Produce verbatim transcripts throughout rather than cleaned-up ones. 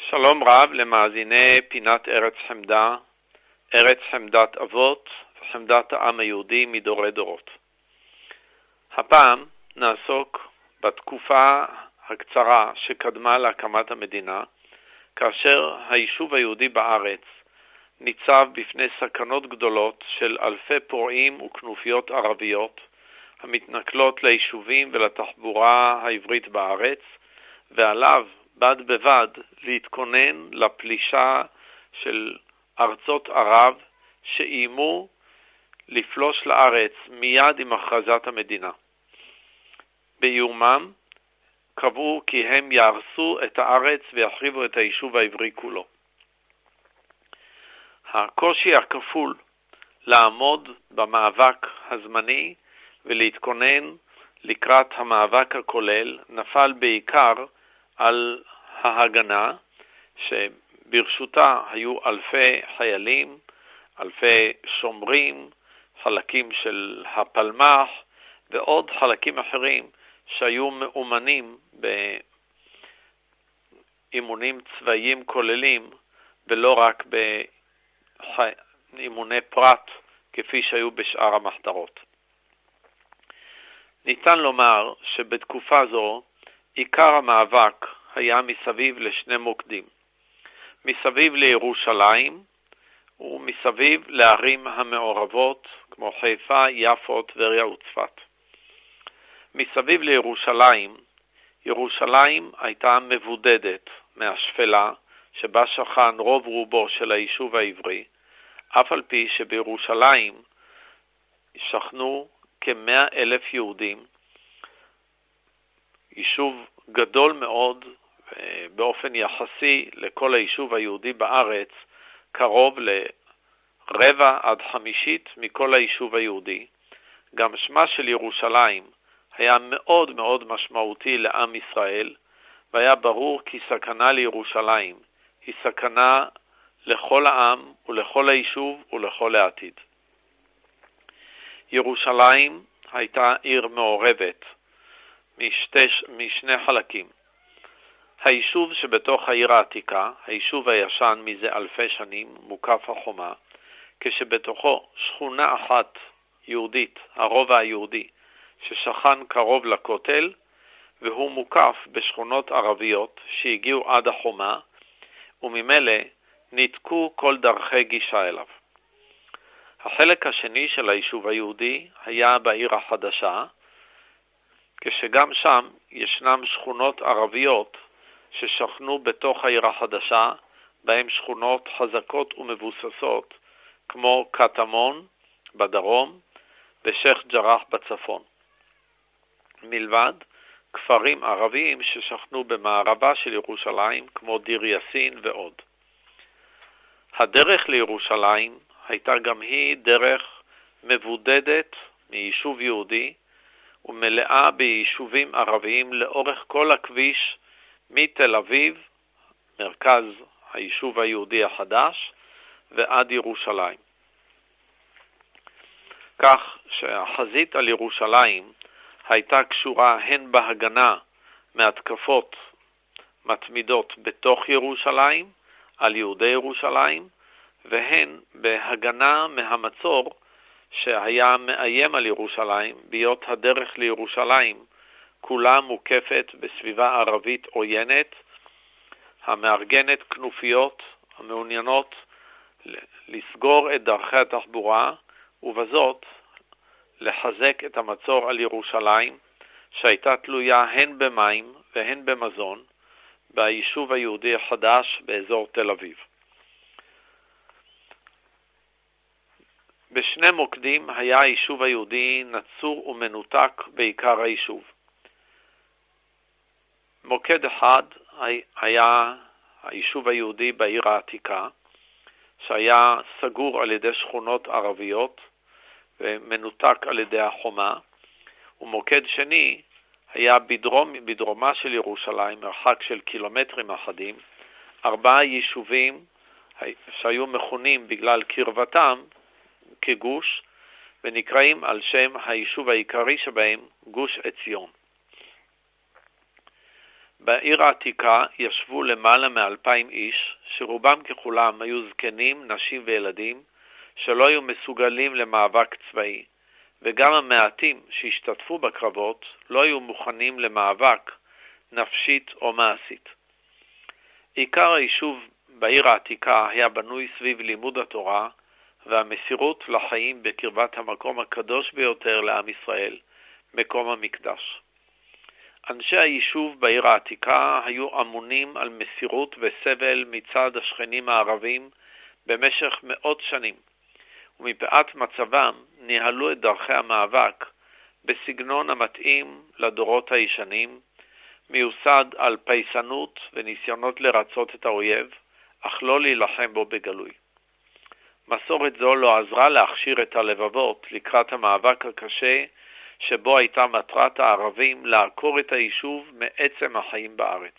שלום רב למאזיני פינת ארץ חמדה, ארץ חמדת אבות וחמדת העם היהודי מדורי דורות. הפעם נעסוק בתקופה הקצרה שקדמה להקמת המדינה, כאשר היישוב היהודי בארץ ניצב בפני סכנות גדולות של אלפי פורעים וכנופיות ערביות המתנכלות ליישובים ולתחבורה העברית בארץ, ועליו בד בבד להתכונן לפלישה של ארצות ערב שאיימו לפלוש לארץ מיד עם הכרזת המדינה. באיומם קבעו כי הם יהרסו את הארץ ויחריבו את היישוב העברי כולו. הקושי הכפול לעמוד במאבק הזמני ולהתכונן לקראת המאבק הכולל נפל בעיקר על ההגנה, שברשותה היו אלפי חיילים, אלפי שומרים, חלקים של הפלמ"ח ועוד חלקים אחרים שהיו מאומנים באימונים צבאיים כוללים ולא רק באימוני פרט כפי שהיו בשאר המחתרות. ניתן לומר שבתקופה זו עיקר המאבק היה מסביב לשני מוקדים, מסביב לירושלים ומסביב לערים המעורבות כמו חיפה, יפו, טבריה וצפת. מסביב לירושלים, ירושלים הייתה מבודדת מהשפלה שבה שכן רוב רובו של היישוב העברי, אף על פי שבירושלים שכנו כמאה אלף יהודים, יישוב גדול מאוד באופן יחסי לכל היישוב היהודי בארץ, קרוב לרבע עד חמישית מכל היישוב היהודי. גם שמה של ירושלים היה מאוד מאוד משמעותי לעם ישראל, והיה ברור כי סכנה לירושלים היא סכנה לכל העם ולכל היישוב ולכל העתיד. ירושלים הייתה עיר מעורבת משתי, משני חלקים. היישוב שבתוך העיר העתיקה, היישוב הישן מזה אלפי שנים, מוקף החומה, כשבתוכו שכונה אחת יהודית, הרובע היהודי, ששכן קרוב לכותל, והוא מוקף בשכונות ערביות שהגיעו עד החומה, וממילא ניתקו כל דרכי גישה אליו. החלק השני של היישוב היהודי היה בעיר החדשה, כשגם שם ישנם שכונות ערביות ששכנו בתוך העיר החדשה, בהם שכונות חזקות ומבוססות, כמו קטמון בדרום ושייח ג'רח בצפון. מלבד כפרים ערביים ששכנו במערבה של ירושלים, כמו דיר יאסין ועוד. הדרך לירושלים הייתה גם היא דרך מבודדת מיישוב יהודי, ומלאה ביישובים ערביים לאורך כל הכביש מתל אביב, מרכז היישוב היהודי החדש, ועד ירושלים. כך שהחזית על ירושלים הייתה קשורה הן בהגנה מהתקפות מתמידות בתוך ירושלים, על יהודי ירושלים, והן בהגנה מהמצור שהיה מאיים על ירושלים, ביות הדרך לירושלים כולה מוקפת בסביבה ערבית עוינת, המארגנת כנופיות המעוניינות לסגור את דרכי התחבורה, ובזאת לחזק את המצור על ירושלים, שהייתה תלויה הן במים והן במזון, ביישוב היהודי החדש באזור תל אביב. בשני מוקדים היה היישוב היהודי נצור ומנותק בעיקר היישוב. מוקד אחד היה היישוב היהודי בעיר העתיקה, שהיה סגור על ידי שכונות ערביות ומנותק על ידי החומה, ומוקד שני היה בדרום, בדרומה של ירושלים, מרחק של קילומטרים אחדים, ארבעה יישובים שהיו מכונים בגלל קרבתם כגוש, ונקראים על שם היישוב העיקרי שבהם גוש עציון. בעיר העתיקה ישבו למעלה מאלפיים איש, שרובם ככולם היו זקנים, נשים וילדים, שלא היו מסוגלים למאבק צבאי, וגם המעטים שהשתתפו בקרבות לא היו מוכנים למאבק נפשית או מעשית. עיקר היישוב בעיר העתיקה היה בנוי סביב לימוד התורה והמסירות לחיים בקרבת המקום הקדוש ביותר לעם ישראל, מקום המקדש. אנשי היישוב בעיר העתיקה היו אמונים על מסירות וסבל מצד השכנים הערבים במשך מאות שנים, ומפאת מצבם ניהלו את דרכי המאבק בסגנון המתאים לדורות הישנים, מיוסד על פייסנות וניסיונות לרצות את האויב, אך לא להילחם בו בגלוי. מסורת זו לא עזרה להכשיר את הלבבות לקראת המאבק הקשה, שבו הייתה מטרת הערבים לעקור את היישוב מעצם החיים בארץ.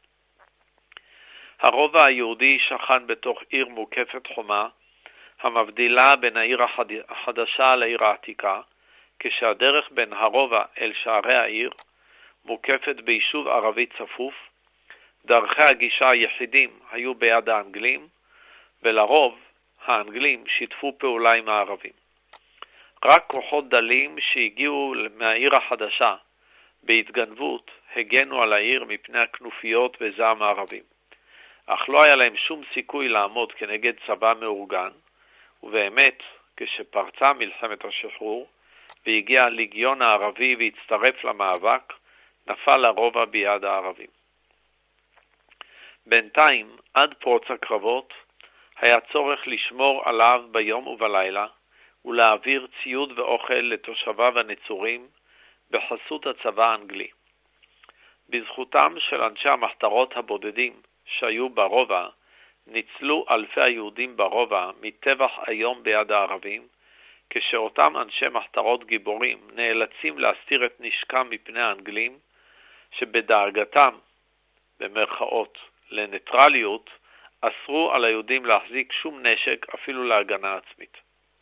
הרובע היהודי שכן בתוך עיר מוקפת חומה, המבדילה בין העיר החדשה לעיר העתיקה, כשהדרך בין הרובע אל שערי העיר מוקפת ביישוב ערבי צפוף. דרכי הגישה היחידים היו ביד האנגלים, ולרוב האנגלים שיתפו פעולה עם הערבים. רק כוחות דלים שהגיעו מהעיר החדשה בהתגנבות הגנו על העיר מפני הכנופיות וזעם הערבים, אך לא היה להם שום סיכוי לעמוד כנגד צבא מאורגן, ובאמת כשפרצה מלחמת השחרור והגיע הליגיון הערבי והצטרף למאבק, נפל הרובע ביד הערבים. בינתיים, עד פרוץ הקרבות, היה צורך לשמור עליו ביום ובלילה, ולהעביר ציוד ואוכל לתושביו הנצורים בחסות הצבא האנגלי. בזכותם של אנשי המחתרות הבודדים שהיו ברובע, ניצלו אלפי היהודים ברובע מטבח היום ביד הערבים, כשאותם אנשי מחתרות גיבורים נאלצים להסתיר את נשקם מפני האנגלים, שבדאגתם, במרכאות, לניטרליות, אסרו על היהודים להחזיק שום נשק אפילו להגנה עצמית.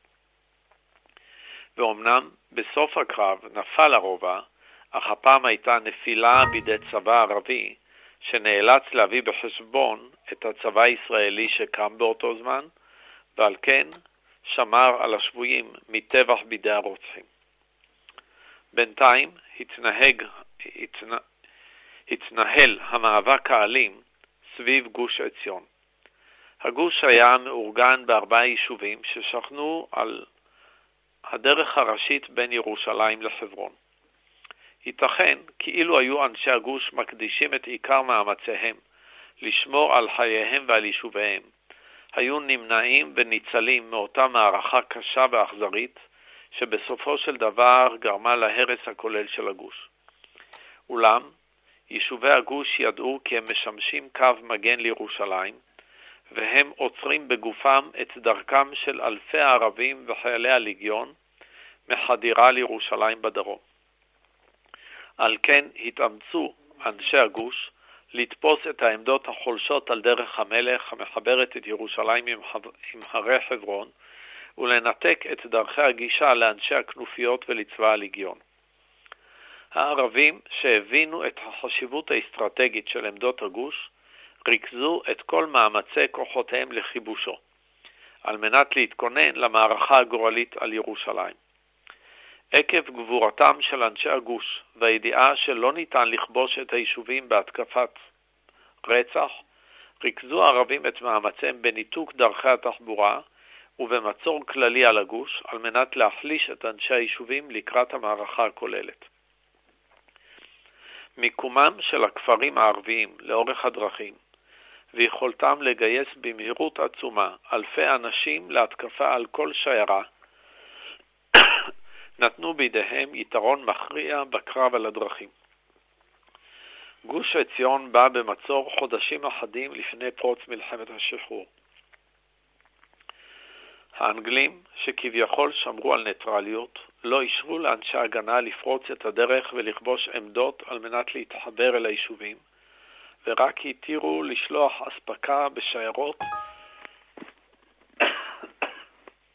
ואומנם בסוף הקרב נפל הרובע, אך הפעם הייתה נפילה בידי צבא ערבי, שנאלץ להביא בחשבון את הצבא הישראלי שקם באותו זמן, ועל כן שמר על השבויים מטבח בידי הרוצחים. בינתיים התנהג, התנה, התנהל המאבק האלים סביב גוש עציון. הגוש היה מאורגן בארבעה יישובים ששכנו על הדרך הראשית בין ירושלים לחברון. ייתכן כאילו היו אנשי הגוש מקדישים את עיקר מאמציהם לשמור על חייהם ועל יישוביהם, היו נמנעים וניצלים מאותה מערכה קשה ואכזרית, שבסופו של דבר גרמה להרס הכולל של הגוש. אולם, יישובי הגוש ידעו כי הם משמשים קו מגן לירושלים, והם עוצרים בגופם את דרכם של אלפי הערבים וחיילי הליגיון מחדירה לירושלים בדרום. על כן התאמצו אנשי הגוש לתפוס את העמדות החולשות על דרך המלך המחברת את ירושלים עם, חב... עם הרי חברון, ולנתק את דרכי הגישה לאנשי הכנופיות ולצבא הליגיון. הערבים שהבינו את החשיבות האסטרטגית של עמדות הגוש, ריכזו את כל מאמצי כוחותיהם לכיבושו, על מנת להתכונן למערכה הגורלית על ירושלים. עקב גבורתם של אנשי הגוש והידיעה שלא ניתן לכבוש את היישובים בהתקפת רצח, ריכזו הערבים את מאמציהם בניתוק דרכי התחבורה ובמצור כללי על הגוש, על מנת להחליש את אנשי היישובים לקראת המערכה הכוללת. מיקומם של הכפרים הערביים לאורך הדרכים ויכולתם לגייס במהירות עצומה אלפי אנשים להתקפה על כל שיירה, נתנו בידיהם יתרון מכריע בקרב על הדרכים. גוש עציון בא במצור חודשים אחדים לפני פרוץ מלחמת השחרור. האנגלים, שכביכול שמרו על ניטרליות, לא אישרו לאנשי הגנה לפרוץ את הדרך ולכבוש עמדות על מנת להתחבר אל היישובים, ורק התירו לשלוח אספקה בשיירות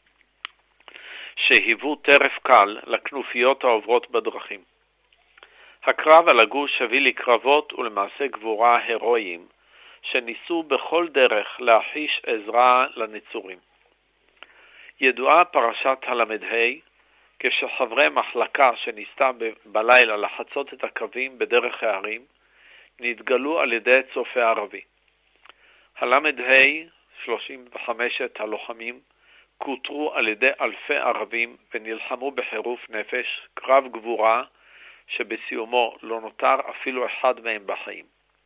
שהיוו טרף קל לכנופיות העוברות בדרכים. הקרב על הגוש הביא לקרבות ולמעשה גבורה הרואיים, שניסו בכל דרך להחיש עזרה לנצורים. ידועה פרשת הל"ה, כשחברי מחלקה שניסתה בלילה לחצות את הקווים בדרך הערים, נתגלו על ידי צופה ערבי. הל"ה, שלושים וחמשת הלוחמים, כותרו על ידי אלפי ערבים ונלחמו בחירוף נפש, קרב גבורה שבסיומו לא נותר אפילו אחד מהם בחיים.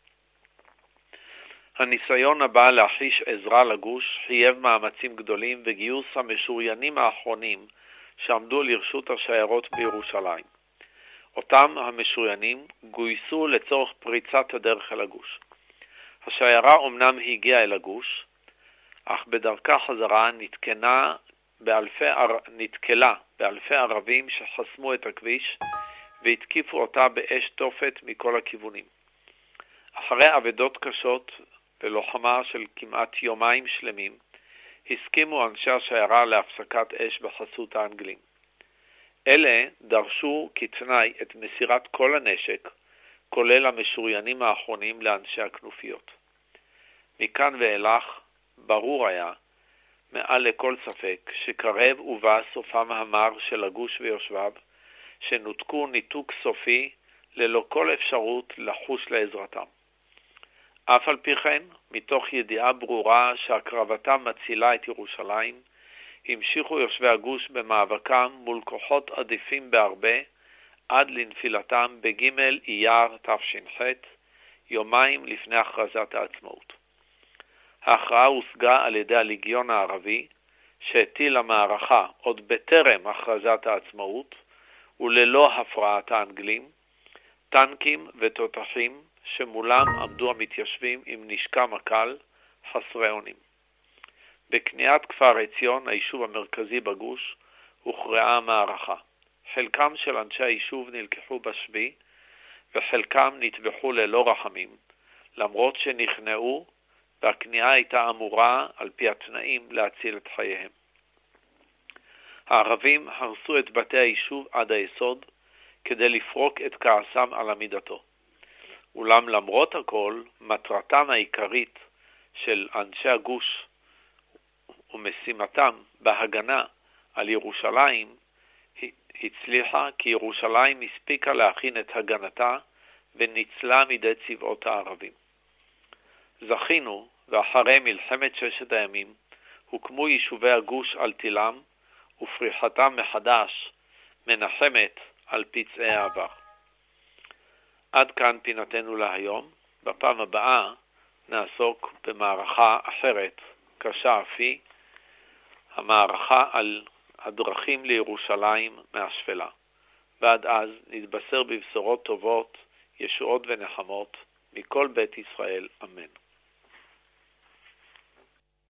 הניסיון הבא להחיש עזרה לגוש חייב מאמצים גדולים וגיוס המשוריינים האחרונים שעמדו לרשות השיירות בירושלים. אותם המשוריינים גויסו לצורך פריצת הדרך אל הגוש. השיירה אומנם הגיעה אל הגוש, אך בדרכה חזרה נתקנה באלפי, נתקלה באלפי ערבים שחסמו את הכביש והתקיפו אותה באש תופת מכל הכיוונים. אחרי עבודות קשות ולוחמה של כמעט יומיים שלמים, הסכימו אנשי השיירה להפסקת אש בחסות האנגלים. אלה דרשו כתנאי את מסירת כל הנשק, כולל המשוריינים האחרונים לאנשי הכנופיות. מכאן ואילך ברור היה, מעל לכל ספק, שקרב ובא סופם המר של הגוש ויושביו, שנותקו ניתוק סופי ללא כל אפשרות לחוש לעזרתם. אף על פי כן, מתוך ידיעה ברורה שהקרבתם מצילה את ירושלים, המשיכו יושבי הגוש במאבקם מול כוחות עדיפים בהרבה, עד לנפילתם בג' אייר תש"ח, יומיים לפני הכרזת העצמאות. ההכרעה הושגה על ידי הליגיון הערבי, שהטיל המערכה עוד בטרם הכרזת העצמאות, וללא הפרעת האנגלים, טנקים ותותחים שמולם עמדו המתיישבים עם נשקם הקל, חסרי אונים. בקניית כפר עציון, היישוב המרכזי בגוש, הוכרעה המערכה. חלקם של אנשי היישוב נלקחו בשבי, וחלקם נטבחו ללא רחמים, למרות שנכנעו, והקנייה הייתה אמורה על פי התנאים להציל את חייהם. הערבים הרסו את בתי היישוב עד היסוד, כדי לפרוק את כעסם על עמידתו. אולם למרות הכל, מטרתם העיקרית של אנשי הגוש ומשימתם בהגנה על ירושלים הצליחה, כי ירושלים הספיקה להכין את הגנתה וניצלה מידי צבאות הערבים. זכינו, ואחרי מלחמת ששת הימים הוקמו יישובי הגוש על תילם, ופריחתם מחדש מנחמת על פצעי העבר. עד כאן פינתנו להיום. בפעם הבאה נעסוק במערכה אחרת, קשה אף היא, המערכה על הדרכים לירושלים מהשפלה. ועד אז נתבשר בבשורות טובות, ישועות ונחמות מכל בית ישראל, אמן.